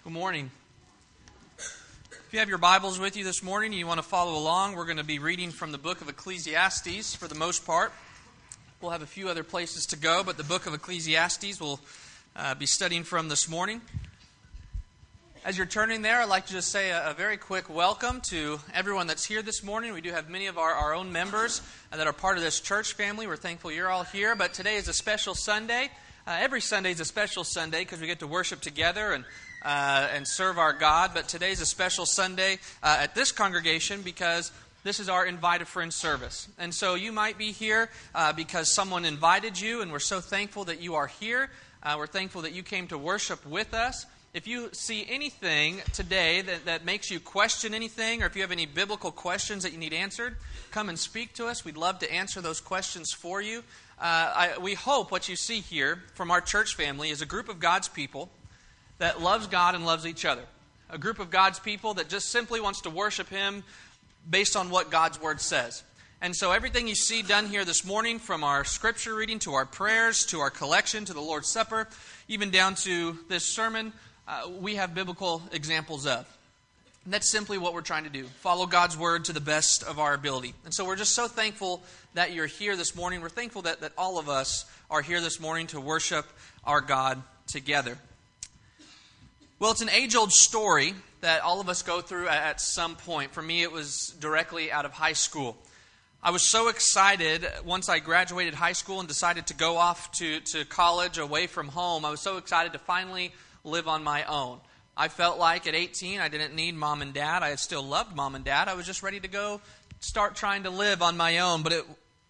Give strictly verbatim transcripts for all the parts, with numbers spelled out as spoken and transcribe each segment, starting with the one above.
Good morning. If you have your Bibles with you this morning and you want to follow along, we're going to be reading from the book of Ecclesiastes for the most part. We'll have a few other places to go, but the book of Ecclesiastes we'll uh, be studying from this morning. As you're turning there, I'd like to just say a, a very quick welcome to everyone that's here this morning. We do have many of our, our own members uh, that are part of this church family. We're thankful you're all here, but today is a special Sunday. Uh, every Sunday is a special Sunday because we get to worship together and Uh, and serve our God. But today's a special Sunday uh, at this congregation because this is our Invite a Friend service. And so you might be here uh, because someone invited you, and we're so thankful that you are here. Uh, we're thankful that you came to worship with us. If you see anything today that, that makes you question anything, or if you have any biblical questions that you need answered, come and speak to us. We'd love to answer those questions for you. Uh, I, we hope what you see here from our church family is a group of God's people that loves God and loves each other. A group of God's people that just simply wants to worship Him based on what God's Word says. And so everything you see done here this morning, from our scripture reading to our prayers, to our collection, to the Lord's Supper, even down to this sermon, uh, we have biblical examples of. And that's simply what we're trying to do. Follow God's Word to the best of our ability. And so we're just so thankful that you're here this morning. We're thankful that, that all of us are here this morning to worship our God together. Well, it's an age-old story that all of us go through at some point. For me, it was directly out of high school. I was so excited once I graduated high school and decided to go off to, to college away from home. I was so excited to finally live on my own. I felt like at eighteen, I didn't need mom and dad. I still loved mom and dad. I was just ready to go start trying to live on my own. But it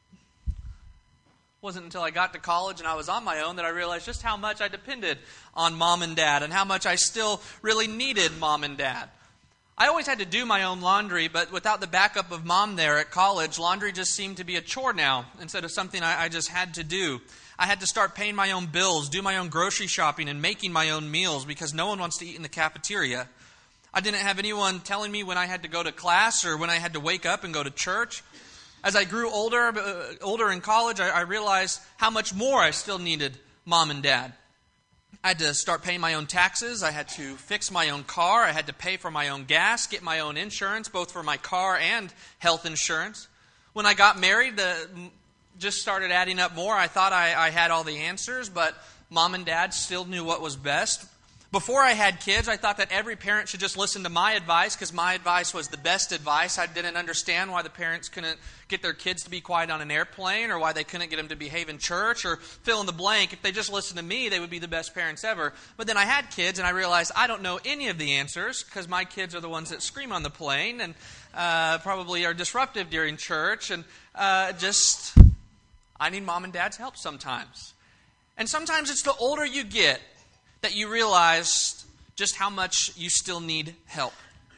wasn't until I got to college and I was on my own that I realized just how much I depended on mom and dad and how much I still really needed mom and dad. I always had to do my own laundry, but without the backup of mom there at college, laundry just seemed to be a chore now instead of something I, I just had to do. I had to start paying my own bills, do my own grocery shopping, and making my own meals because no one wants to eat in the cafeteria. I didn't have anyone telling me when I had to go to class or when I had to wake up and go to church. As I grew older, uh, older in college, I, I realized how much more I still needed mom and dad. I had to start paying my own taxes. I had to fix my own car. I had to pay for my own gas, get my own insurance, both for my car and health insurance. When I got married, the just started adding up more. I thought I, I had all the answers, but mom and dad still knew what was best. Before I had kids, I thought that every parent should just listen to my advice because my advice was the best advice. I didn't understand why the parents couldn't get their kids to be quiet on an airplane or why they couldn't get them to behave in church or fill in the blank. If they just listened to me, they would be the best parents ever. But then I had kids and I realized I don't know any of the answers because my kids are the ones that scream on the plane and uh, probably are disruptive during church. And uh, just, I need mom and dad's help sometimes. And sometimes it's the older you get that you realize just how much you still need help.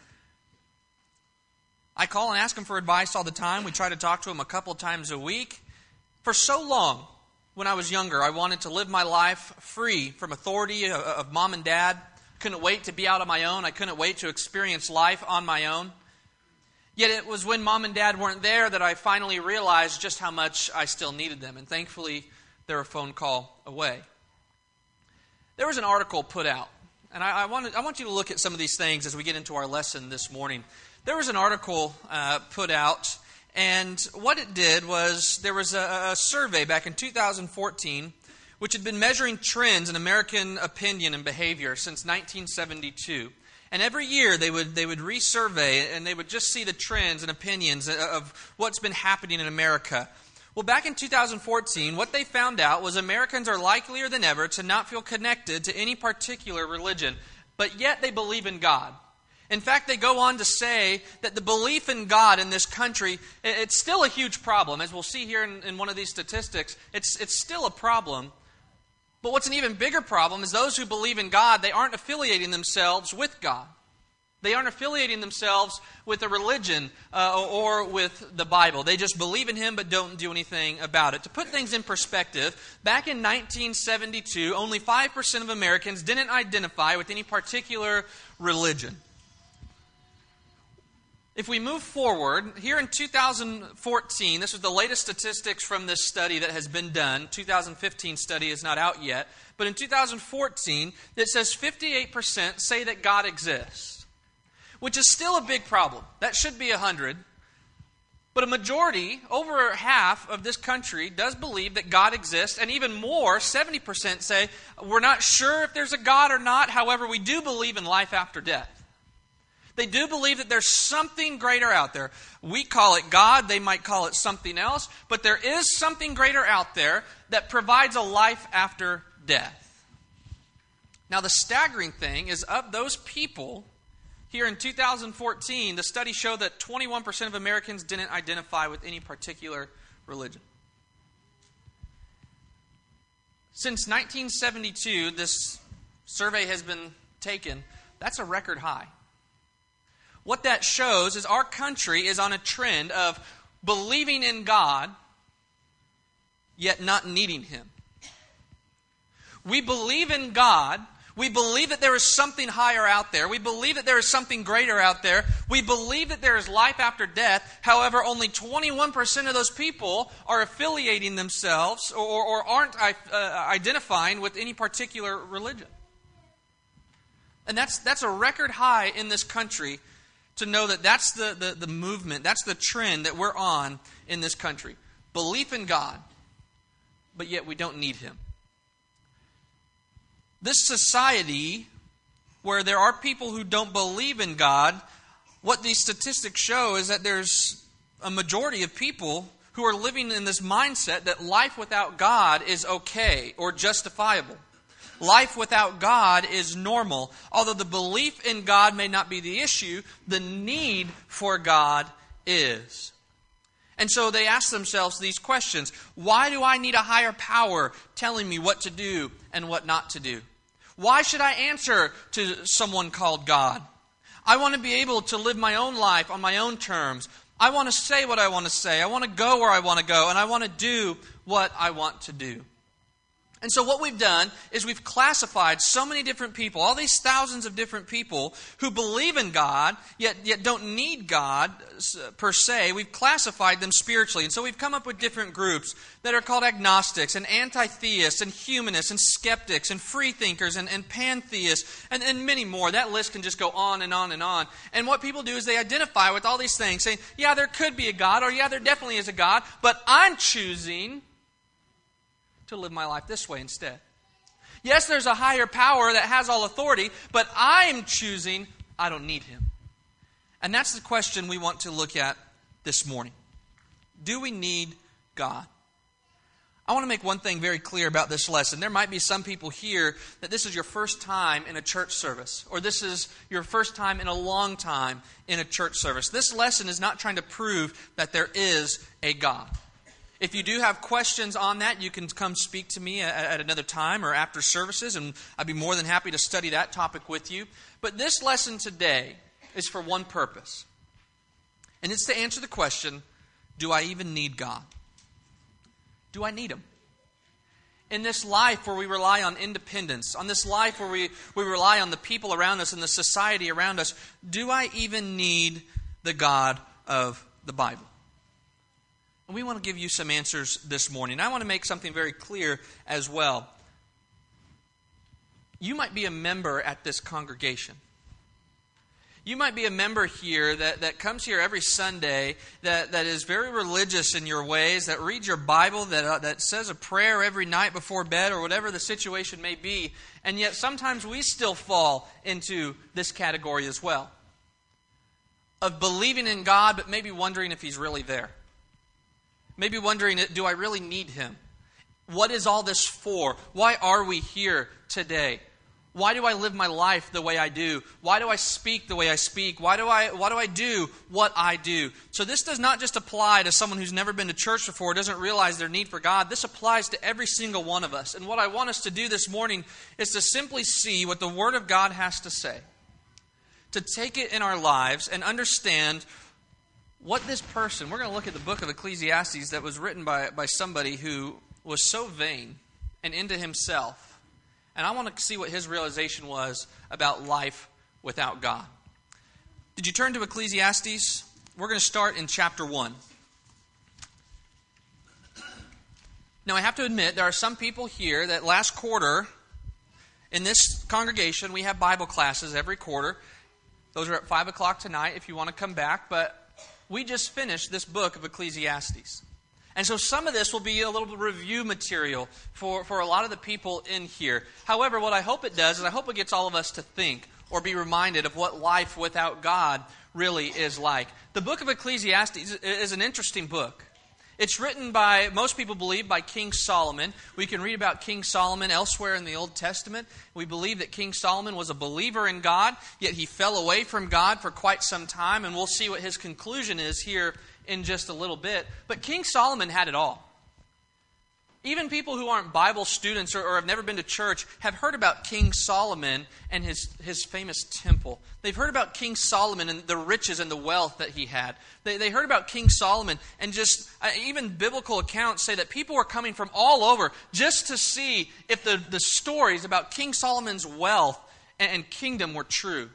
I call and ask them for advice all the time. We try to talk to them a couple times a week. For so long, when I was younger, I wanted to live my life free from authority of mom and dad. Couldn't wait to be out on my own. I couldn't wait to experience life on my own. Yet it was when mom and dad weren't there that I finally realized just how much I still needed them. And thankfully, they're a phone call away. There was an article put out, and I, I, wanted, I want you to look at some of these things as we get into our lesson this morning. There was an article uh, put out, and what it did was there was a, a survey back in two thousand fourteen which had been measuring trends in American opinion and behavior since nineteen seventy-two. And every year they would they would resurvey, and they would just see the trends and opinions of what's been happening in America. Well, back in two thousand fourteen, what they found out was Americans are likelier than ever to not feel connected to any particular religion, but yet they believe in God. In fact, they go on to say that the belief in God in this country, it's still a huge problem. As we'll see here in, in one of these statistics, it's, it's still a problem. But what's an even bigger problem is those who believe in God, they aren't affiliating themselves with God. They aren't affiliating themselves with a religion uh, or with the Bible. They just believe in Him but don't do anything about it. To put things in perspective, back in nineteen seventy-two, only five percent of Americans didn't identify with any particular religion. If we move forward, here in two thousand fourteen, this is the latest statistics from this study that has been done. two thousand fifteen study is not out yet. But in two thousand fourteen, it says fifty-eight percent say that God exists, which is still a big problem. That should be one hundred. But a majority, over half of this country, does believe that God exists. And even more, seventy percent say, we're not sure if there's a God or not. However, we do believe in life after death. They do believe that there's something greater out there. We call it God. They might call it something else. But there is something greater out there that provides a life after death. Now, the staggering thing is, of those people, here in two thousand fourteen, the study showed that twenty-one percent of Americans didn't identify with any particular religion. Since nineteen seventy-two, this survey has been taken. That's a record high. What that shows is our country is on a trend of believing in God, yet not needing Him. We believe in God. We believe that there is something higher out there. We believe that there is something greater out there. We believe that there is life after death. However, only twenty-one percent of those people are affiliating themselves or, or aren't uh, identifying with any particular religion. And that's, that's a record high in this country, to know that that's the, the, the movement, that's the trend that we're on in this country. Belief in God, but yet we don't need Him. This society, where there are people who don't believe in God, what these statistics show is that there's a majority of people who are living in this mindset that life without God is okay or justifiable. Life without God is normal. Although the belief in God may not be the issue, the need for God is. And so they ask themselves these questions. Why do I need a higher power telling me what to do and what not to do? Why should I answer to someone called God? I want to be able to live my own life on my own terms. I want to say what I want to say. I want to go where I want to go. And I want to do what I want to do. And so what we've done is we've classified so many different people, all these thousands of different people who believe in God, yet, yet don't need God per se. We've classified them spiritually. And so we've come up with different groups that are called agnostics and anti-theists and humanists and skeptics and freethinkers and, and pantheists and, and many more. That list can just go on and on and on. And what people do is they identify with all these things, saying, yeah, there could be a God, or yeah, there definitely is a God, but I'm choosing to live my life this way instead. Yes, there's a higher power that has all authority, but I'm choosing I don't need Him. And that's the question we want to look at this morning. Do we need God? I want to make one thing very clear about this lesson. There might be some people here that this is your first time in a church service, or this is your first time in a long time in a church service. This lesson is not trying to prove that there is a God. If you do have questions on that, you can come speak to me at, at another time or after services, and I'd be more than happy to study that topic with you. But this lesson today is for one purpose, and it's to answer the question, do I even need God? Do I need Him? In this life where we rely on independence, on this life where we, we rely on the people around us and the society around us, do I even need the God of the Bible? And we want to give you some answers this morning. I want to make something very clear as well. You might be a member at this congregation. You might be a member here that, that comes here every Sunday, that, that is very religious in your ways, that reads your Bible, that, uh, that says a prayer every night before bed, or whatever the situation may be. And yet sometimes we still fall into this category as well. Of believing in God, but maybe wondering if He's really there. Maybe wondering, do I really need Him? What is all this for? Why are we here today? Why do I live my life the way I do? Why do I speak the way I speak? Why do I why do I do what I do? So this does not just apply to someone who's never been to church before, doesn't realize their need for God. This applies to every single one of us. And what I want us to do this morning is to simply see what the Word of God has to say. To take it in our lives and understand what this person, we're going to look at the book of Ecclesiastes that was written by, by somebody who was so vain and into himself. And I want to see what his realization was about life without God. Did you turn to Ecclesiastes? we're going to start in chapter one. Now, I have to admit, there are some people here that last quarter, in this congregation, we have Bible classes every quarter. Those are at five o'clock tonight if you want to come back. But we just finished this book of Ecclesiastes. And so some of this will be a little review material for, for a lot of the people in here. However, what I hope it does is I hope it gets all of us to think or be reminded of what life without God really is like. The book of Ecclesiastes is an interesting book. It's written by, most people believe, by King Solomon. We can read about King Solomon elsewhere in the Old Testament. We believe that King Solomon was a believer in God, yet he fell away from God for quite some time, and we'll see what his conclusion is here in just a little bit. But King Solomon had it all. Even people who aren't Bible students or, or have never been to church have heard about King Solomon and his, his famous temple. They've heard about King Solomon and the riches and the wealth that he had. They, they heard about King Solomon, and just uh, even biblical accounts say that people were coming from all over just to see if the, the stories about King Solomon's wealth and, and kingdom were true.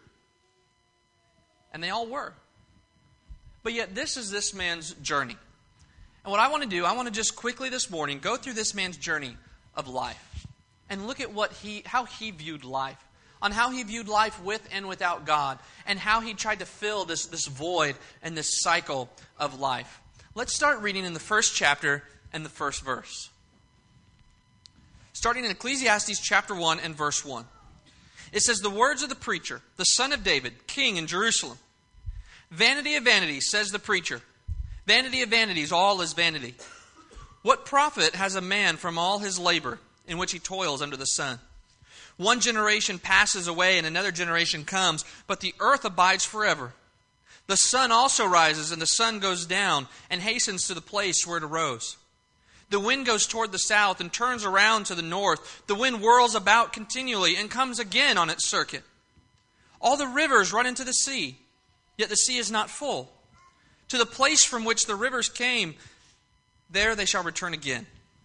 And they all were. But yet this is this man's journey. And what I want to do, I want to just quickly this morning go through this man's journey of life and look at what he, how he viewed life, on how he viewed life with and without God, and how he tried to fill this, this void and this cycle of life. Let's start reading in the first chapter and the first verse. Starting in Ecclesiastes chapter one and verse one. It says, "The words of the preacher, the son of David, king in Jerusalem. Vanity of vanities, says the preacher. Vanity of vanities, all is vanity. What profit has a man from all his labor in which he toils under the sun? One generation passes away and another generation comes, but the earth abides forever. The sun also rises and the sun goes down and hastens to the place where it arose. The wind goes toward the south and turns around to the north. The wind whirls about continually and comes again on its circuit. All the rivers run into the sea, yet the sea is not full. To the place from which the rivers came, there they shall return again.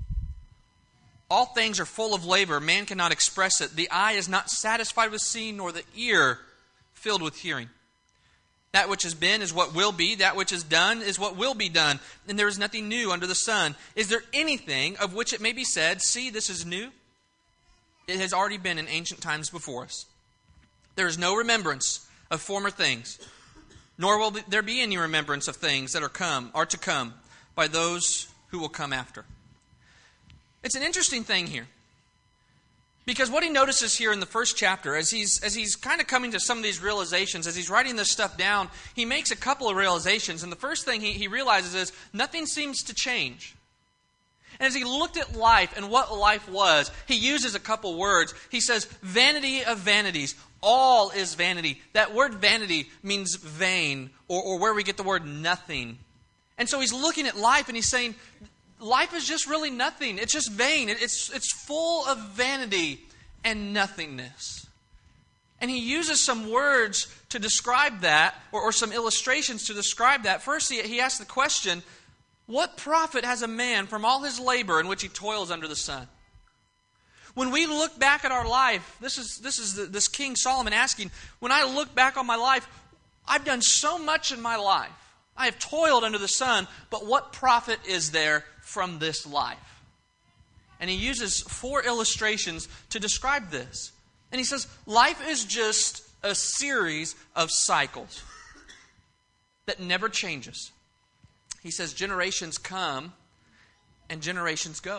All things are full of labor. Man cannot express it. The eye is not satisfied with seeing, nor the ear filled with hearing. That which has been is what will be. That which is done is what will be done. And there is nothing new under the sun. Is there anything of which it may be said, see, this is new? It has already been in ancient times before us. There is no remembrance of former things, nor will there be any remembrance of things that are come are to come by those who will come after." It's an interesting thing here. Because what he notices here in the first chapter, as he's as he's kind of coming to some of these realizations, as he's writing this stuff down, he makes a couple of realizations. And the first thing he, he realizes is nothing seems to change. And as he looked at life and what life was, he uses a couple words. He says, vanity of vanities. All is vanity. That word vanity means vain, or, or where we get the word nothing. And so he's looking at life and he's saying, life is just really nothing. It's just vain. It's, it's full of vanity and nothingness. And he uses some words to describe that, or, or some illustrations to describe that. First, he, he asks the question, what profit has a man from all his labor in which he toils under the sun? When we look back at our life, this is this is the, this King Solomon asking, when I look back on my life, I've done so much in my life. I have toiled under the sun, but what profit is there from this life? And he uses four illustrations to describe this. And he says, life is just a series of cycles that never changes. He says, generations come and generations go.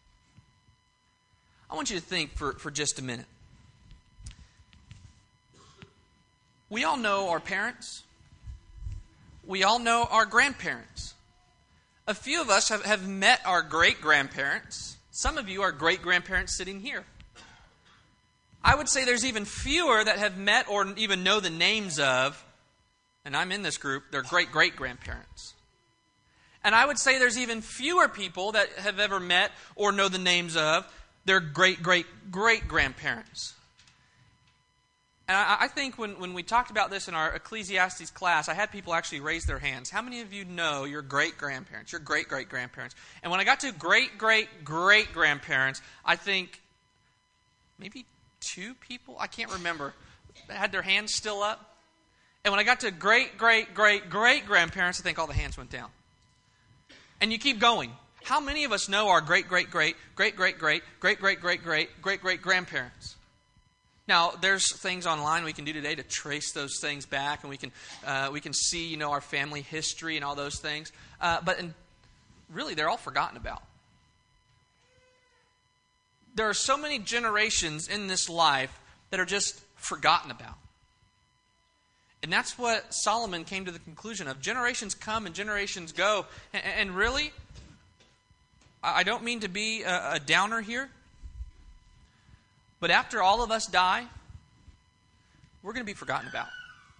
I want you to think for, for just a minute. We all know our parents. We all know our grandparents. A few of us have, have met our great-grandparents. Some of you are great-grandparents sitting here. I would say there's even fewer that have met or even know the names of, and I'm in this group, their great-great-grandparents. And I would say there's even fewer people that have ever met or know the names of their great-great-great-grandparents. And I, I think when, when we talked about this in our Ecclesiastes class, I had people actually raise their hands. How many of you know your great-grandparents, your great-great-grandparents? And when I got to great-great-great-grandparents, I think maybe two people, I can't remember, had their hands still up. And when I got to great, great, great, great grandparents, I think all the hands went down. And you keep going. How many of us know our great, great, great, great, great, great, great, great, great, great, great, great grandparents? Now, there's things online we can do today to trace those things back, and we can uh, we can see, you know, our family history and all those things. Uh, but in, really, they're all forgotten about. There are so many generations in this life that are just forgotten about. And that's what Solomon came to the conclusion of. Generations come and generations go. And, and really, I don't mean to be a, a downer here, but after all of us die, we're going to be forgotten about.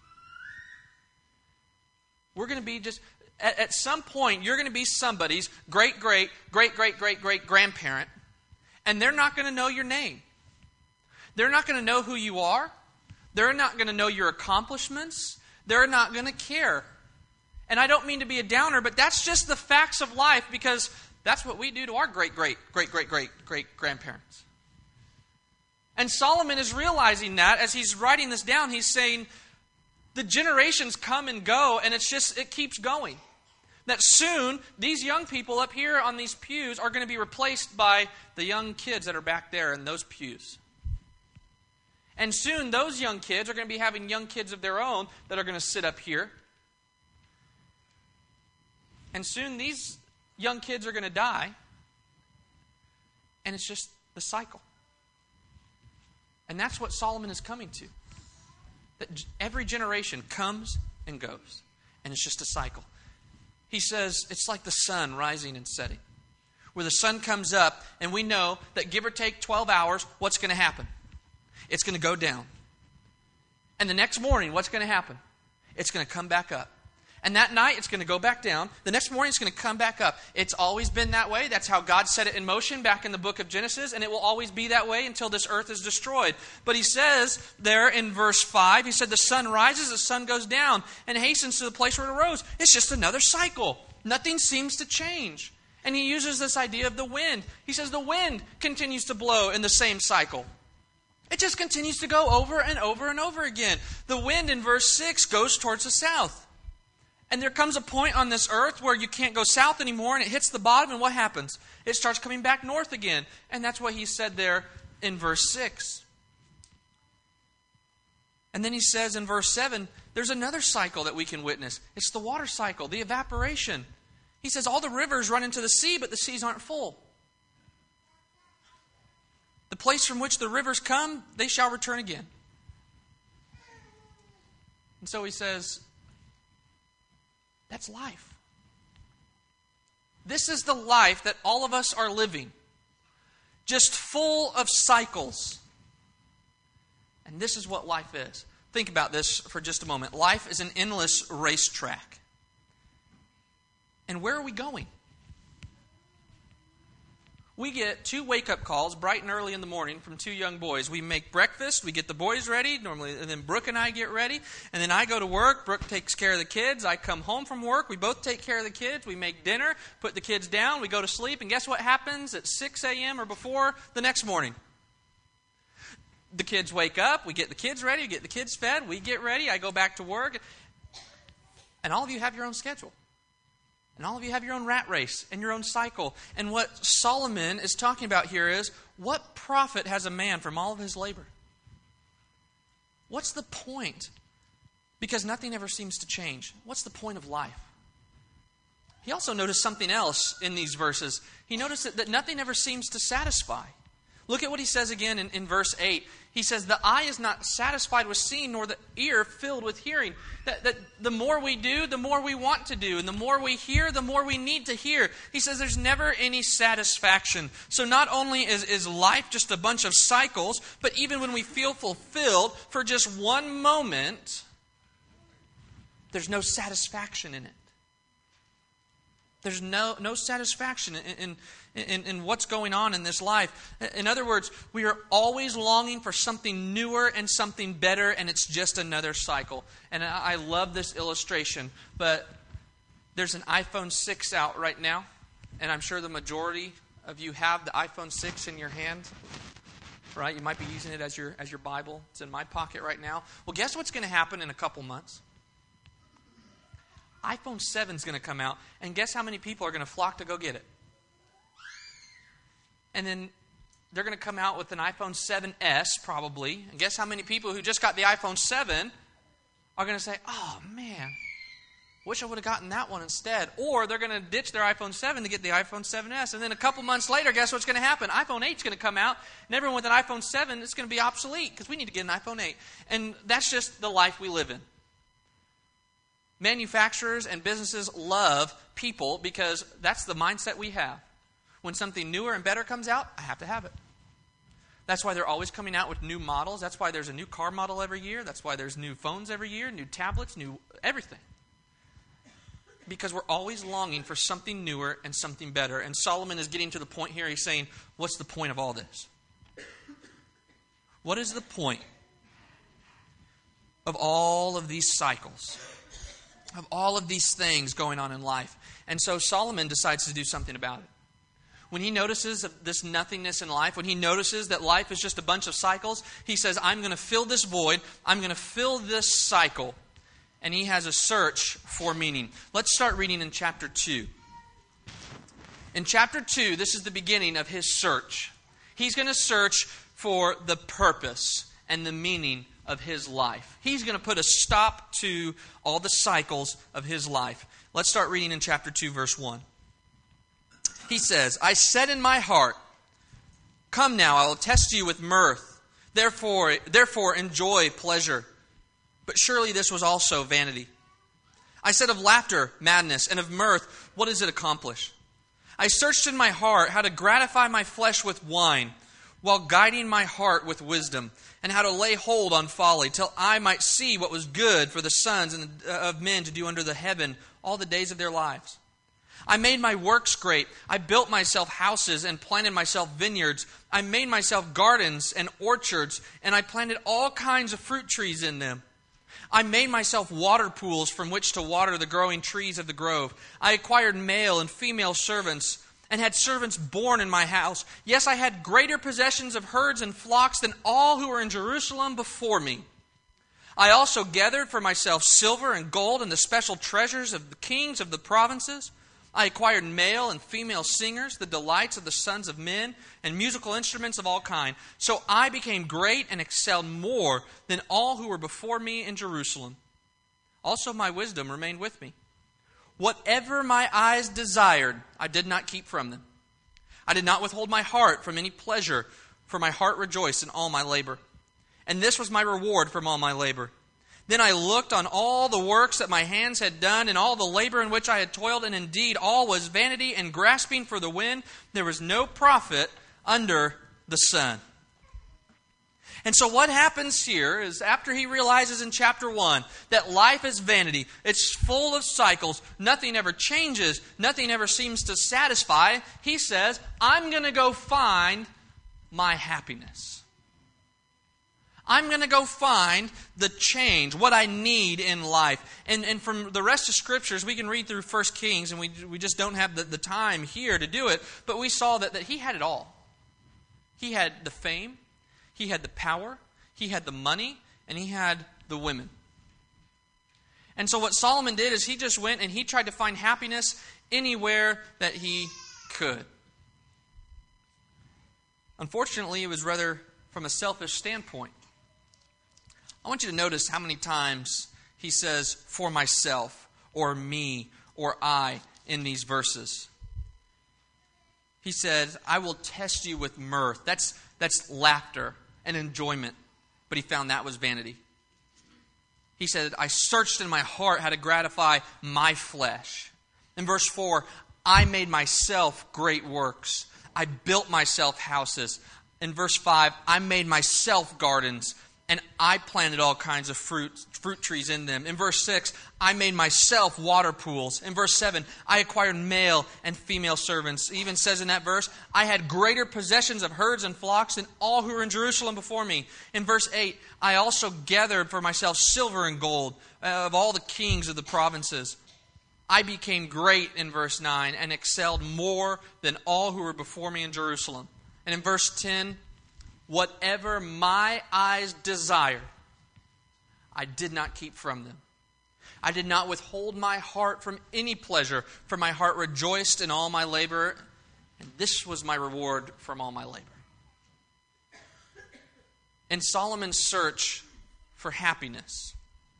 We're going to be just, at, at some point, you're going to be somebody's great, great, great, great, great, great grandparent, and they're not going to know your name. They're not going to know who you are. They're not going to know your accomplishments. They're not going to care. And I don't mean to be a downer, but that's just the facts of life, because that's what we do to our great, great, great, great, great, great grandparents. And Solomon is realizing that as he's writing this down. He's saying the generations come and go, and it's just, it keeps going. That soon, these young people up here on these pews are going to be replaced by the young kids that are back there in those pews. And soon, those young kids are going to be having young kids of their own that are going to sit up here. And soon, these young kids are going to die. And it's just the cycle. And that's what Solomon is coming to. That every generation comes and goes. And it's just a cycle. He says it's like the sun rising and setting. Where the sun comes up, and we know that give or take twelve hours, what's going to happen? It's going to go down. And the next morning, what's going to happen? It's going to come back up. And that night, it's going to go back down. The next morning, it's going to come back up. It's always been that way. That's how God set it in motion back in the book of Genesis. And it will always be that way until this earth is destroyed. But he says there in verse five, he said, the sun rises, the sun goes down, and hastens to the place where it arose. It's just another cycle. Nothing seems to change. And he uses this idea of the wind. He says the wind continues to blow in the same cycle. It just continues to go over and over and over again. The wind in verse six goes towards the south. And there comes a point on this earth where you can't go south anymore, and it hits the bottom, and what happens? It starts coming back north again. And that's what he said there in verse six. And then he says in verse seven, there's another cycle that we can witness. It's the water cycle, the evaporation. He says all the rivers run into the sea, but the seas aren't full. The place from which the rivers come, they shall return again. And so he says, that's life. This is the life that all of us are living. Just full of cycles. And this is what life is. Think about this for just a moment. Life is an endless racetrack. And where are we going? We get two wake-up calls bright and early in the morning from two young boys. We make breakfast, we get the boys ready, normally, and then Brooke and I get ready, and then I go to work, Brooke takes care of the kids, I come home from work, we both take care of the kids, we make dinner, put the kids down, we go to sleep, and guess what happens at six a.m. or before the next morning? The kids wake up, we get the kids ready, we get the kids fed, we get ready, I go back to work, and all of you have your own schedule. And all of you have your own rat race and your own cycle. And what Solomon is talking about here is, what profit has a man from all of his labor? What's the point? Because nothing ever seems to change. What's the point of life? He also noticed something else in these verses. He noticed that, that nothing ever seems to satisfy. Look at what he says again in, in verse eight. He says, the eye is not satisfied with seeing, nor the ear filled with hearing. That, that the more we do, the more we want to do. And the more we hear, the more we need to hear. He says there's never any satisfaction. So not only is, is life just a bunch of cycles, but even when we feel fulfilled for just one moment, there's no satisfaction in it. There's no, no satisfaction in, in, in, in what's going on in this life. In other words, we are always longing for something newer and something better, and it's just another cycle. And I, I love this illustration, but there's an iPhone six out right now, and I'm sure the majority of you have the iPhone six in your hand. Right? You might be using it as your, as your Bible. It's in my pocket right now. Well, guess what's going to happen in a couple months? iPhone seven is going to come out, and guess how many people are going to flock to go get it? And then they're going to come out with an iPhone seven S probably, and guess how many people who just got the iPhone seven are going to say, oh man, wish I would have gotten that one instead. Or they're going to ditch their iPhone seven to get the iPhone seven S. And then a couple months later, guess what's going to happen? iPhone eight is going to come out, and everyone with an iPhone seven is going to be obsolete because we need to get an iPhone eight. And that's just the life we live in. Manufacturers and businesses love people because that's the mindset we have. When something newer and better comes out, I have to have it. That's why they're always coming out with new models. That's why there's a new car model every year. That's why there's new phones every year, new tablets, new everything. Because we're always longing for something newer and something better. And Solomon is getting to the point here. He's saying, what's the point of all this? What is the point of all of these cycles? Of all of these things going on in life? And so Solomon decides to do something about it. When he notices this nothingness in life, when he notices that life is just a bunch of cycles, he says, I'm going to fill this void. I'm going to fill this cycle. And he has a search for meaning. Let's start reading in chapter two. In chapter two, this is the beginning of his search. He's going to search for the purpose and the meaning of his life. He's going to put a stop to all the cycles of his life. Let's start reading in chapter two, verse one. He says, I said in my heart, come now, I will test you with mirth. Therefore, therefore enjoy pleasure. But surely this was also vanity. I said of laughter, madness, and of mirth, what does it accomplish? I searched in my heart how to gratify my flesh with wine, while guiding my heart with wisdom, and how to lay hold on folly, till I might see what was good for the sons of men to do under the heaven all the days of their lives. I made my works great. I built myself houses and planted myself vineyards. I made myself gardens and orchards, and I planted all kinds of fruit trees in them. I made myself water pools from which to water the growing trees of the grove. I acquired male and female servants, and had servants born in my house. Yes, I had greater possessions of herds and flocks than all who were in Jerusalem before me. I also gathered for myself silver and gold and the special treasures of the kings of the provinces. I acquired male and female singers, the delights of the sons of men, and musical instruments of all kind. So I became great and excelled more than all who were before me in Jerusalem. Also my wisdom remained with me. Whatever my eyes desired, I did not keep from them. I did not withhold my heart from any pleasure, for my heart rejoiced in all my labor. And this was my reward from all my labor. Then I looked on all the works that my hands had done, and all the labor in which I had toiled, and indeed all was vanity and grasping for the wind. There was no profit under the sun. And so what happens here is after he realizes in chapter one that life is vanity, it's full of cycles, nothing ever changes, nothing ever seems to satisfy, he says, I'm going to go find my happiness. I'm going to go find the change, what I need in life. And, and from the rest of Scriptures, we can read through First Kings, and we, we just don't have the, the time here to do it, but we saw that, that he had it all. He had the fame, he had the power, he had the money, and he had the women. And so what Solomon did is he just went and he tried to find happiness anywhere that he could. Unfortunately, it was rather from a selfish standpoint. I want you to notice how many times he says, for myself, or me, or I, in these verses. He said, I will test you with mirth. That's, that's laughter and enjoyment. But he found that was vanity. He said, I searched in my heart how to gratify my flesh. In verse four, I made myself great works. I built myself houses. In verse five, I made myself gardens, and I planted all kinds of fruit, fruit trees in them. In verse six, I made myself water pools. In verse seven, I acquired male and female servants. It even says in that verse, I had greater possessions of herds and flocks than all who were in Jerusalem before me. In verse eight, I also gathered for myself silver and gold of all the kings of the provinces. I became great, in verse nine, and excelled more than all who were before me in Jerusalem. And in verse ten, whatever my eyes desired, I did not keep from them. I did not withhold my heart from any pleasure, for my heart rejoiced in all my labor, and this was my reward from all my labor. In Solomon's search for happiness,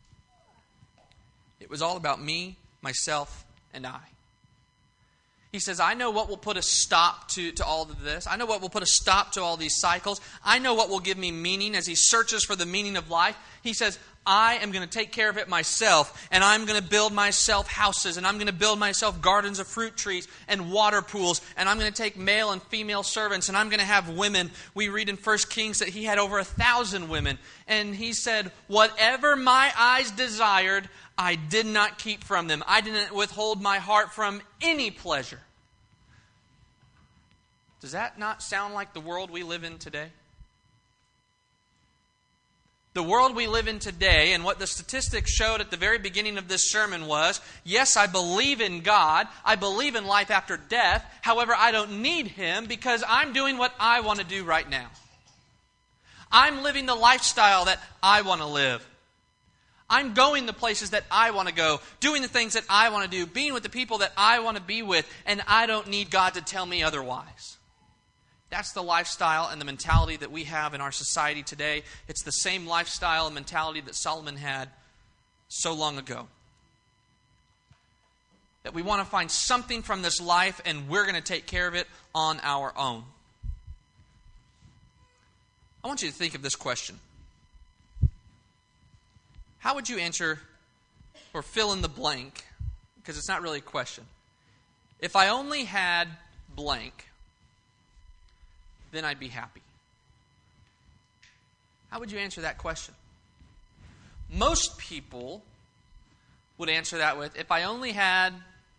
it was all about me, myself, and I. He says, I know what will put a stop to, to all of this. I know what will put a stop to all these cycles. I know what will give me meaning as he searches for the meaning of life. He says, I am going to take care of it myself, and I'm going to build myself houses, and I'm going to build myself gardens of fruit trees and water pools, and I'm going to take male and female servants, and I'm going to have women. We read in First Kings that he had over a thousand women, and he said, whatever my eyes desired, I did not keep from them. I didn't withhold my heart from any pleasure. Does that not sound like the world we live in today? The world we live in today, and what the statistics showed at the very beginning of this sermon was, yes, I believe in God. I believe in life after death. However, I don't need Him because I'm doing what I want to do right now. I'm living the lifestyle that I want to live. I'm going the places that I want to go, doing the things that I want to do, being with the people that I want to be with, and I don't need God to tell me otherwise. That's the lifestyle and the mentality that we have in our society today. It's the same lifestyle and mentality that Solomon had so long ago. That we want to find something from this life and we're going to take care of it on our own. I want you to think of this question. How would you answer or fill in the blank? Because it's not really a question. If I only had blank, then I'd be happy. How would you answer that question? Most people would answer that with, if I only had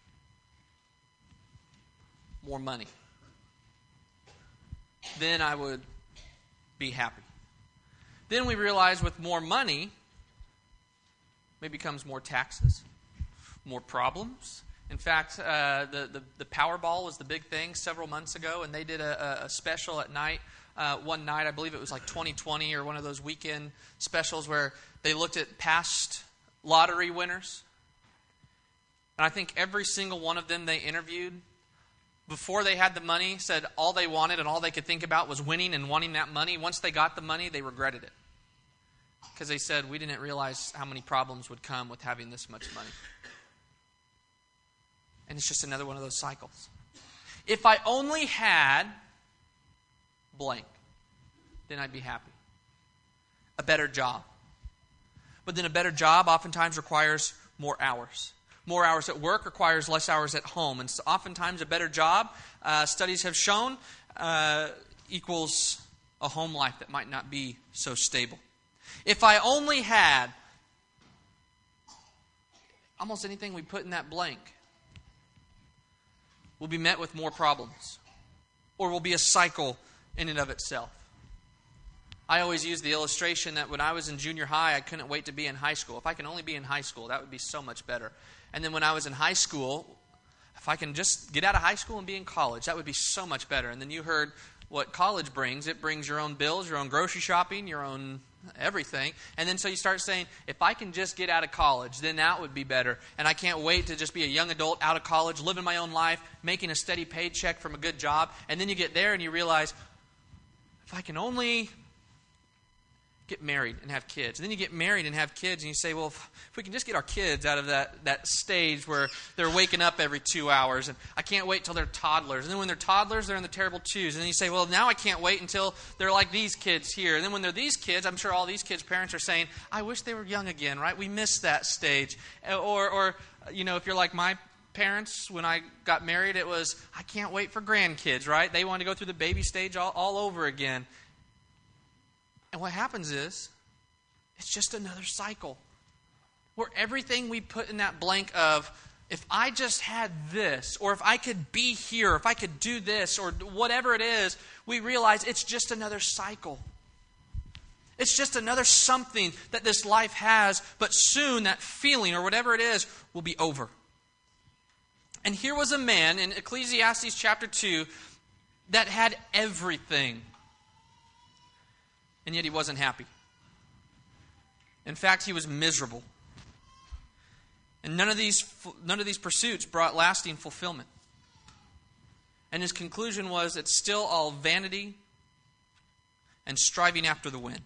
more money, then I would be happy. Then we realize with more money, maybe comes more taxes, more problems. In fact, uh, the, the, the Powerball was the big thing several months ago, and they did a, a special at night. Uh, one night, I believe it was like twenty twenty or one of those weekend specials where they looked at past lottery winners. And I think every single one of them they interviewed, before they had the money, said all they wanted and all they could think about was winning and wanting that money. Once they got the money, they regretted it. Because they said, we didn't realize how many problems would come with having this much money. And it's just another one of those cycles. If I only had blank, then I'd be happy. A better job. But then a better job oftentimes requires more hours. More hours at work requires less hours at home. And so oftentimes a better job, uh, studies have shown, uh, equals a home life that might not be so stable. If I only had almost anything we put in that blank, will be met with more problems, or will be a cycle in and of itself. I always use the illustration that when I was in junior high, I couldn't wait to be in high school. If I can only be in high school, that would be so much better. And then when I was in high school, if I can just get out of high school and be in college, that would be so much better. And then you heard what college brings. It brings your own bills, your own grocery shopping, your own everything. And then so you start saying, if I can just get out of college, then that would be better. And I can't wait to just be a young adult out of college, living my own life, making a steady paycheck from a good job. And then you get there and you realize, if I can only get married and have kids. And then you get married and have kids and you say, well, if, if we can just get our kids out of that, that stage where they're waking up every two hours and I can't wait till they're toddlers. And then when they're toddlers, they're in the terrible twos. And then you say, well, now I can't wait until they're like these kids here. And then when they're these kids, I'm sure all these kids' parents are saying, I wish they were young again, right? We missed that stage. Or, or you know, if you're like my parents, when I got married, it was, I can't wait for grandkids, right? They want to go through the baby stage all, all over again. And what happens is, it's just another cycle where everything we put in that blank of, if I just had this, or if I could be here, if I could do this, or whatever it is, we realize it's just another cycle. It's just another something that this life has, but soon that feeling, or whatever it is, will be over. And here was a man in Ecclesiastes chapter two that had everything. And yet he wasn't happy. In fact, he was miserable. And none of these none of these pursuits brought lasting fulfillment. And his conclusion was it's still all vanity and striving after the wind.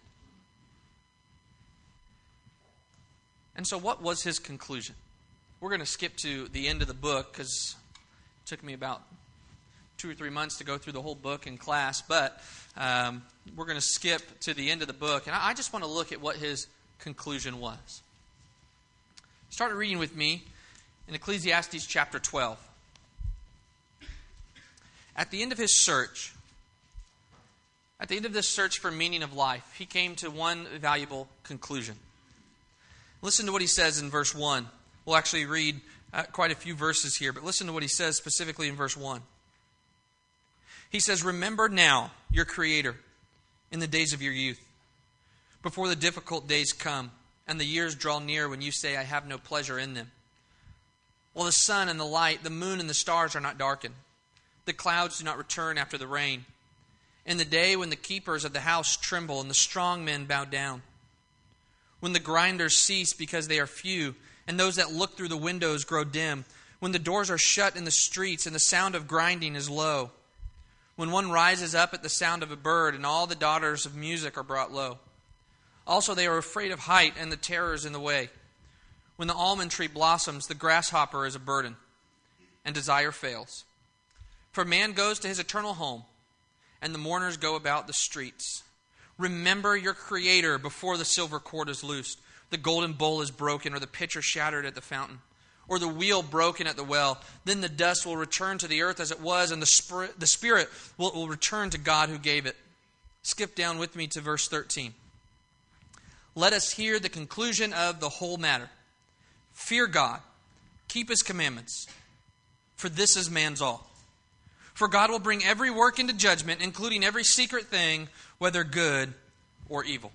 And so what was his conclusion? We're going to skip to the end of the book because it took me about two or three months to go through the whole book in class. But um, we're going to skip to the end of the book. And I, I just want to look at what his conclusion was. Start reading with me in Ecclesiastes chapter twelve. At the end of his search, at the end of this search for meaning of life, he came to one valuable conclusion. Listen to what he says in verse one. We'll actually read uh, quite a few verses here, but listen to what he says specifically in verse one. He says, "Remember now your Creator in the days of your youth, before the difficult days come, and the years draw near when you say, I have no pleasure in them. While the sun and the light, the moon and the stars are not darkened, the clouds do not return after the rain. In the day when the keepers of the house tremble and the strong men bow down. When the grinders cease because they are few, and those that look through the windows grow dim. When the doors are shut in the streets and the sound of grinding is low. When one rises up at the sound of a bird and all the daughters of music are brought low. Also they are afraid of height and the terrors in the way. When the almond tree blossoms, the grasshopper is a burden, and desire fails. For man goes to his eternal home, and the mourners go about the streets. Remember your Creator before the silver cord is loosed, the golden bowl is broken, or the pitcher shattered at the fountain, or the wheel broken at the well. Then the dust will return to the earth as it was, and the spirit, the spirit will, will return to God who gave it." Skip down with me to verse thirteen. "Let us hear the conclusion of the whole matter. Fear God, keep His commandments, for this is man's all. For God will bring every work into judgment, including every secret thing, whether good or evil."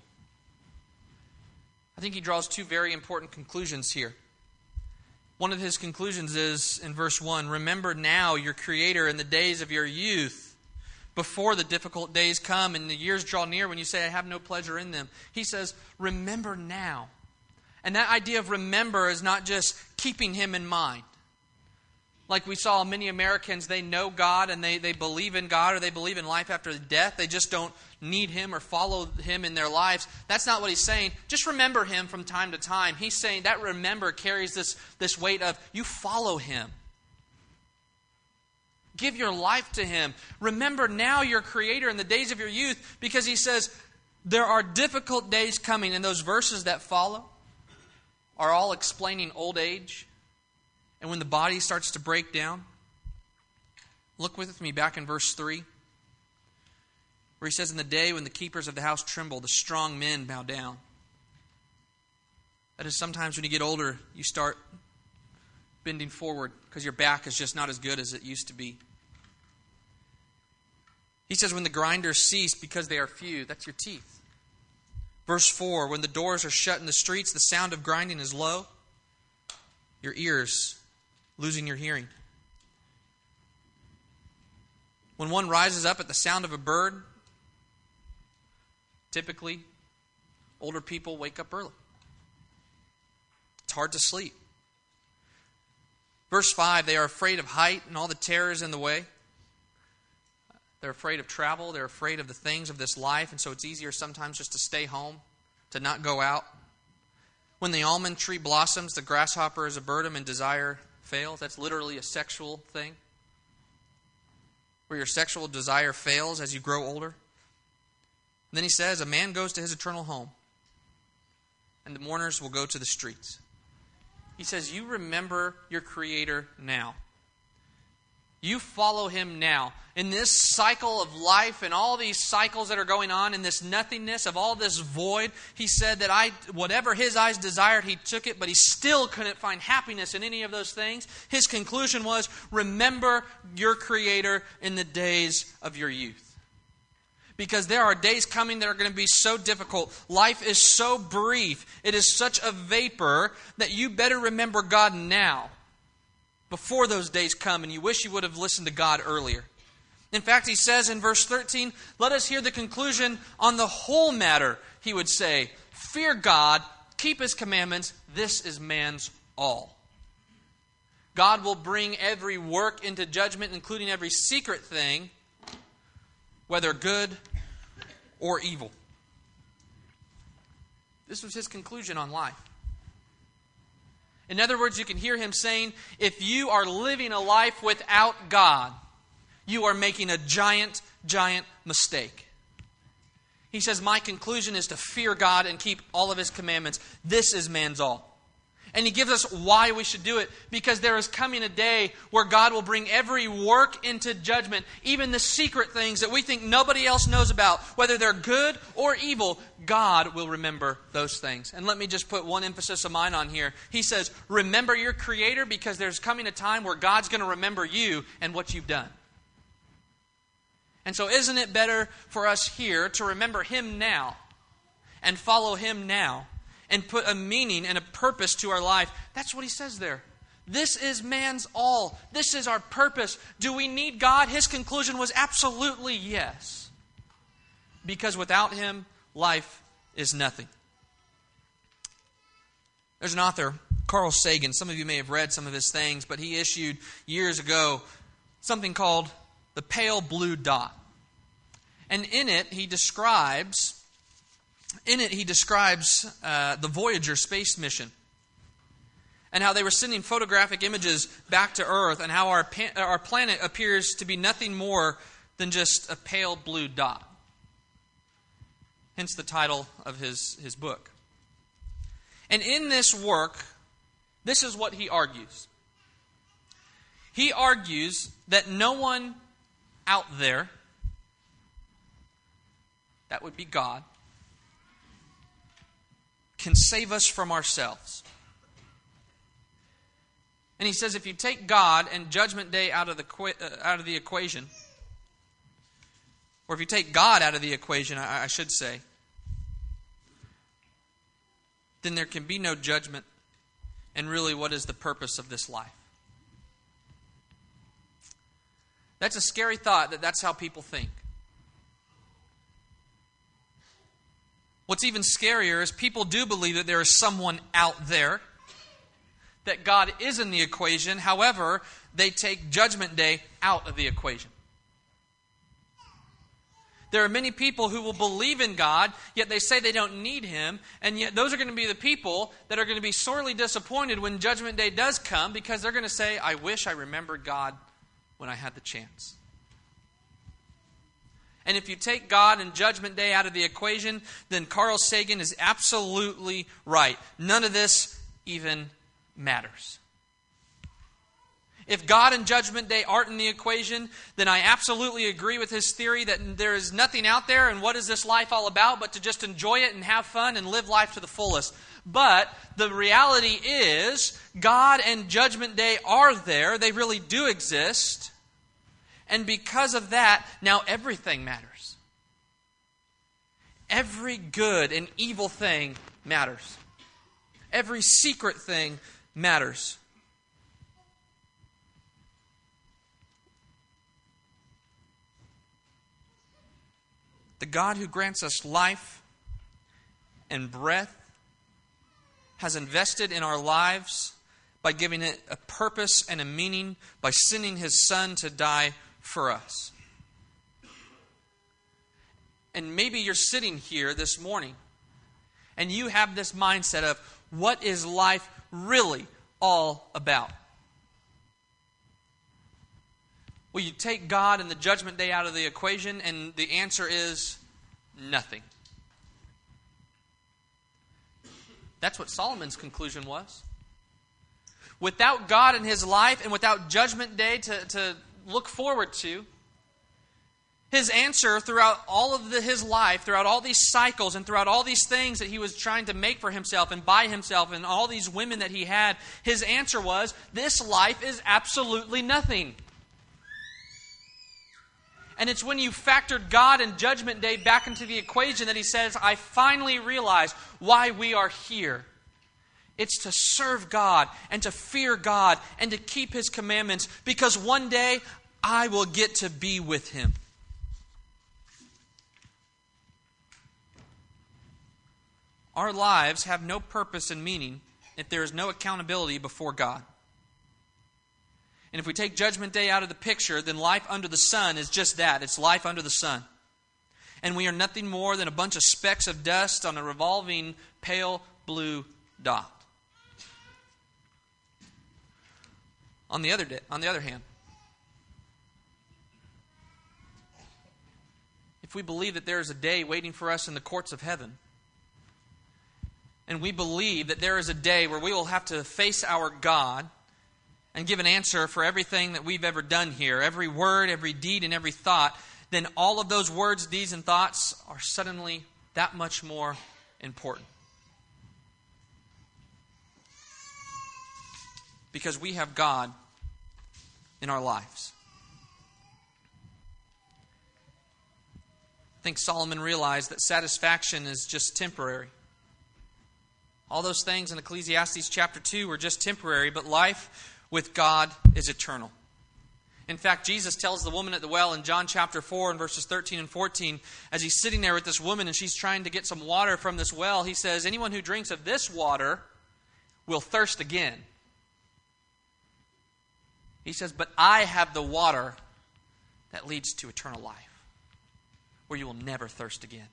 I think he draws two very important conclusions here. One of his conclusions is in verse one, "Remember now your Creator in the days of your youth, before the difficult days come and the years draw near when you say, I have no pleasure in them." He says, remember now. And that idea of remember is not just keeping Him in mind. Like we saw many Americans, they know God and they, they believe in God, or they believe in life after death. They just don't need Him or follow Him in their lives. That's not what he's saying. Just remember Him from time to time. He's saying that remember carries this, this weight of you follow Him. Give your life to Him. Remember now your Creator in the days of your youth, because he says there are difficult days coming. And those verses that follow are all explaining old age and when the body starts to break down. Look with me back in verse three, where he says, "In the day when the keepers of the house tremble, the strong men bow down." That is, sometimes when you get older, you start bending forward because your back is just not as good as it used to be. He says, "When the grinders cease because they are few," that's your teeth. Verse four, "When the doors are shut in the streets, the sound of grinding is low." Your ears, losing your hearing. When one rises up at the sound of a bird, typically older people wake up early. It's hard to sleep. Verse five, "They are afraid of height and all the terrors in the way." They're afraid of travel. They're afraid of the things of this life. And so it's easier sometimes just to stay home, to not go out. "When the almond tree blossoms, the grasshopper is a burden and desire fails." That's literally a sexual thing, where your sexual desire fails as you grow older. And then he says, "A man goes to his eternal home, and the mourners will go to the streets." He says, you remember your Creator now. You follow Him now. In this cycle of life and all these cycles that are going on, in this nothingness of all this void, he said that I, whatever his eyes desired, he took it, but he still couldn't find happiness in any of those things. His conclusion was, remember your Creator in the days of your youth. Because there are days coming that are going to be so difficult. Life is so brief. It is such a vapor that you better remember God now, before those days come, and you wish you would have listened to God earlier. In fact, he says in verse thirteen, let us hear the conclusion on the whole matter. He would say, fear God, keep His commandments, this is man's all. God will bring every work into judgment, including every secret thing, whether good or evil. This was his conclusion on life. In other words, you can hear him saying, if you are living a life without God, you are making a giant, giant mistake. He says, my conclusion is to fear God and keep all of His commandments. This is man's all. And he gives us why we should do it. Because there is coming a day where God will bring every work into judgment. Even the secret things that we think nobody else knows about. Whether they're good or evil, God will remember those things. And let me just put one emphasis of mine on here. He says, remember your Creator, because there's coming a time where God's going to remember you and what you've done. And so isn't it better for us here to remember Him now and follow Him now and put a meaning and a purpose to our life? That's what he says there. This is man's all. This is our purpose. Do we need God? His conclusion was absolutely yes. Because without Him, life is nothing. There's an author, Carl Sagan. Some of you may have read some of his things, but he issued years ago something called The Pale Blue Dot. And in it, he describes... In it, he describes uh, the Voyager space mission and how they were sending photographic images back to Earth, and how our, pa- our planet appears to be nothing more than just a pale blue dot. Hence the title of his, his book. And in this work, this is what he argues. He argues that no one out there, that would be God, can save us from ourselves. And he says if you take God and Judgment Day out of the uh, out of the equation, or if you take God out of the equation, I, I should say, then there can be no judgment. And really, what is the purpose of this life? That's a scary thought, that that's how people think. What's even scarier is people do believe that there is someone out there, that God is in the equation. However, they take Judgment Day out of the equation. There are many people who will believe in God, yet they say they don't need Him, and yet those are going to be the people that are going to be sorely disappointed when Judgment Day does come, because they're going to say, I wish I remembered God when I had the chance. And if you take God and Judgment Day out of the equation, then Carl Sagan is absolutely right. None of this even matters. If God and Judgment Day aren't in the equation, then I absolutely agree with his theory that there is nothing out there, and what is this life all about but to just enjoy it and have fun and live life to the fullest. But the reality is, God and Judgment Day are there. They really do exist. And because of that, now everything matters. Every good and evil thing matters. Every secret thing matters. The God who grants us life and breath has invested in our lives by giving it a purpose and a meaning, by sending His Son to die for us. And maybe you're sitting here this morning and you have this mindset of, what is life really all about? Well, you take God and the Judgment Day out of the equation, and the answer is nothing. That's what Solomon's conclusion was. Without God in his life, and without Judgment Day to, to look forward to, his answer throughout all of the, his life, throughout all these cycles and throughout all these things that he was trying to make for himself and buy himself and all these women that he had, his answer was, this life is absolutely nothing. And it's when you factored God and Judgment Day back into the equation that he says, I finally realize why we are here. It's to serve God and to fear God and to keep His commandments, because one day I will get to be with Him. Our lives have no purpose and meaning if there is no accountability before God. And if we take Judgment Day out of the picture, then life under the sun is just that. It's life under the sun. And we are nothing more than a bunch of specks of dust on a revolving pale blue dot. On the other day, on the other hand, if we believe that there is a day waiting for us in the courts of heaven, and we believe that there is a day where we will have to face our God and give an answer for everything that we've ever done here, every word, every deed, and every thought, then all of those words, deeds, and thoughts are suddenly that much more important. Because we have God in our lives. I think Solomon realized that satisfaction is just temporary. All those things in Ecclesiastes chapter two were just temporary, but life with God is eternal. In fact, Jesus tells the woman at the well in John chapter four and verses thirteen and fourteen, as he's sitting there with this woman and she's trying to get some water from this well, he says, anyone who drinks of this water will thirst again. He says, but I have the water that leads to eternal life, where you will never thirst again.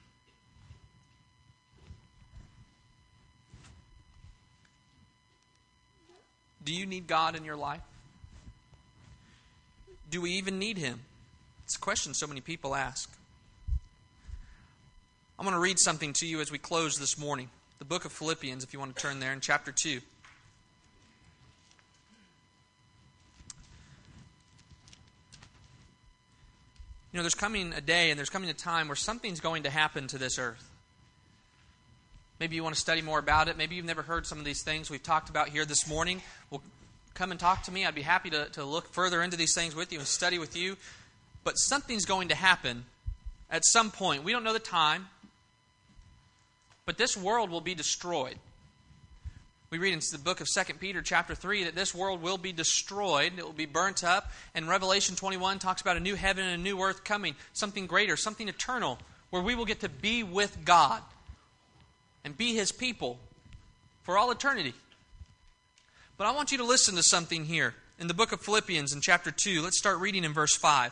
Do you need God in your life? Do we even need Him? It's a question so many people ask. I'm going to read something to you as we close this morning. The book of Philippians, if you want to turn there, in chapter two. You know, there's coming a day and there's coming a time where something's going to happen to this earth. Maybe you want to study more about it. Maybe you've never heard some of these things we've talked about here this morning. Well, come and talk to me. I'd be happy to, to look further into these things with you and study with you. But something's going to happen at some point. We don't know the time. But this world will be destroyed. We read in the book of Second Peter chapter three that this world will be destroyed. It will be burnt up. And Revelation twenty-one talks about a new heaven and a new earth coming. Something greater, something eternal, where we will get to be with God and be His people for all eternity. But I want you to listen to something here in the book of Philippians in chapter two. Let's start reading in verse five.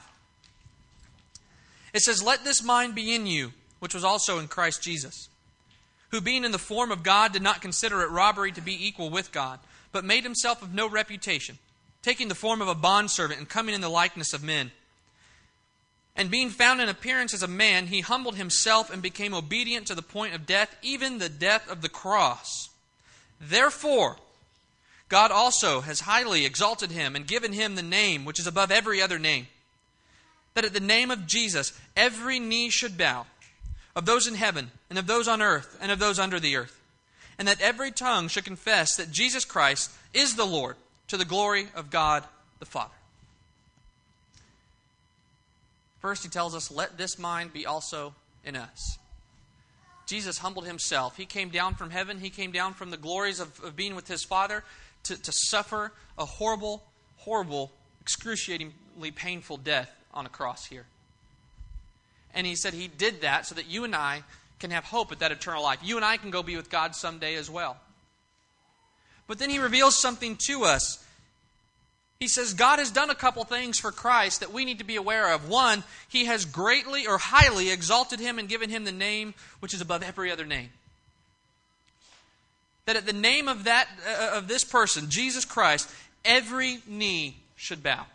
It says, let this mind be in you, which was also in Christ Jesus, who being in the form of God did not consider it robbery to be equal with God, but made Himself of no reputation, taking the form of a bondservant and coming in the likeness of men. And being found in appearance as a man, He humbled Himself and became obedient to the point of death, even the death of the cross. Therefore, God also has highly exalted Him and given Him the name which is above every other name, that at the name of Jesus every knee should bow, of those in heaven, and of those on earth, and of those under the earth, and that every tongue should confess that Jesus Christ is the Lord, to the glory of God the Father. First, he tells us, let this mind be also in us. Jesus humbled Himself. He came down from heaven. He came down from the glories of, of being with His Father to, to suffer a horrible, horrible, excruciatingly painful death on a cross here. And He said He did that so that you and I can have hope at that eternal life. You and I can go be with God someday as well. But then He reveals something to us. He says God has done a couple things for Christ that we need to be aware of. One, He has greatly or highly exalted Him and given Him the name which is above every other name. That at the name of that uh, of this person, Jesus Christ, every knee should bow.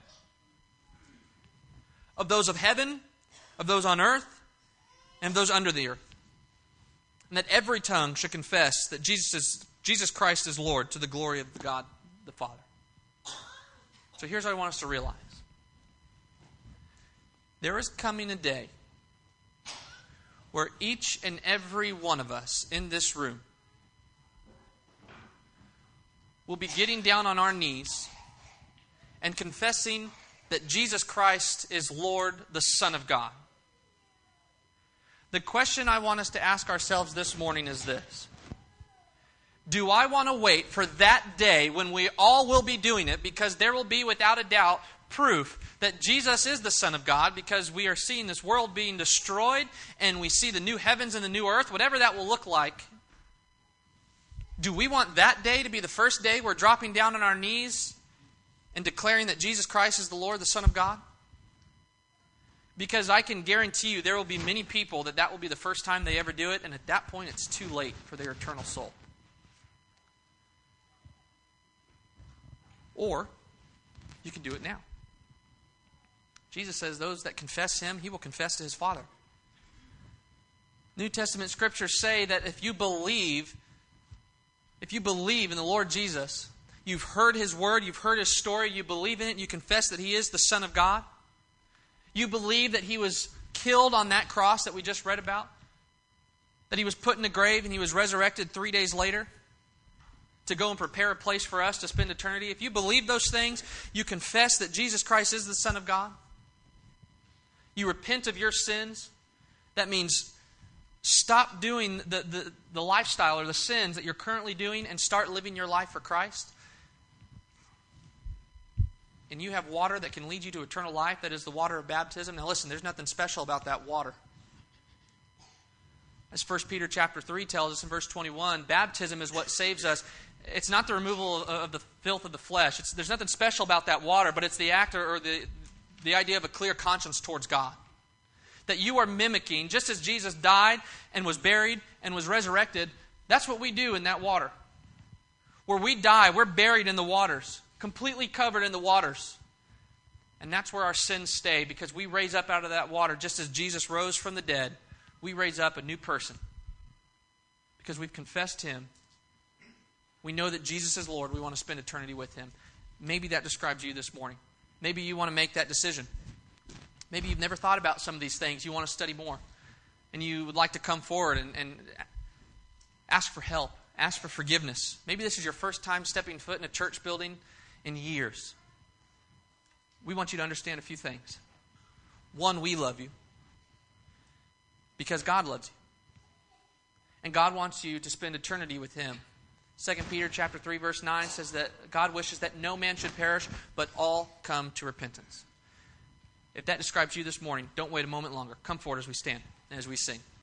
Of those of heaven, of those on earth, and of those under the earth. And that every tongue should confess that Jesus is, Jesus Christ is Lord, to the glory of God the Father. So here's what I want us to realize. There is coming a day where each and every one of us in this room will be getting down on our knees and confessing that Jesus Christ is Lord, the Son of God. The question I want us to ask ourselves this morning is this. Do I want to wait for that day when we all will be doing it, because there will be, without a doubt, proof that Jesus is the Son of God, because we are seeing this world being destroyed and we see the new heavens and the new earth, whatever that will look like. Do we want that day to be the first day we're dropping down on our knees and declaring that Jesus Christ is the Lord, the Son of God? Because I can guarantee you there will be many people that that will be the first time they ever do it, and at that point it's too late for their eternal soul. Or you can do it now. Jesus says those that confess Him, He will confess to His Father. New Testament scriptures say that if you believe, if you believe in the Lord Jesus, you've heard His word, you've heard His story, you believe in it, you confess that He is the Son of God, you believe that He was killed on that cross that we just read about, that He was put in the grave and He was resurrected three days later to go and prepare a place for us to spend eternity. If you believe those things, you confess that Jesus Christ is the Son of God, you repent of your sins, that means stop doing the, the, the lifestyle or the sins that you're currently doing and start living your life for Christ. And you have water that can lead you to eternal life, that is the water of baptism. Now listen, there's nothing special about that water. As First Peter chapter three tells us in verse twenty-one, baptism is what saves us. It's not the removal of the filth of the flesh. It's, there's nothing special about that water, but it's the act or, or the, the idea of a clear conscience towards God. That you are mimicking, just as Jesus died and was buried and was resurrected, that's what we do in that water. Where we die, we're buried in the waters, completely covered in the waters. And that's where our sins stay, because we raise up out of that water, just as Jesus rose from the dead. We raise up a new person. Because we've confessed Him. We know that Jesus is Lord. We want to spend eternity with Him. Maybe that describes you this morning. Maybe you want to make that decision. Maybe you've never thought about some of these things. You want to study more. And you would like to come forward and, and ask for help. Ask for forgiveness. Maybe this is your first time stepping foot in a church building in years. We want you to understand a few things. One, we love you. Because God loves you. And God wants you to spend eternity with Him. Second Peter chapter three, verse nine says that God wishes that no man should perish, but all come to repentance. If that describes you this morning, don't wait a moment longer. Come forward as we stand and as we sing.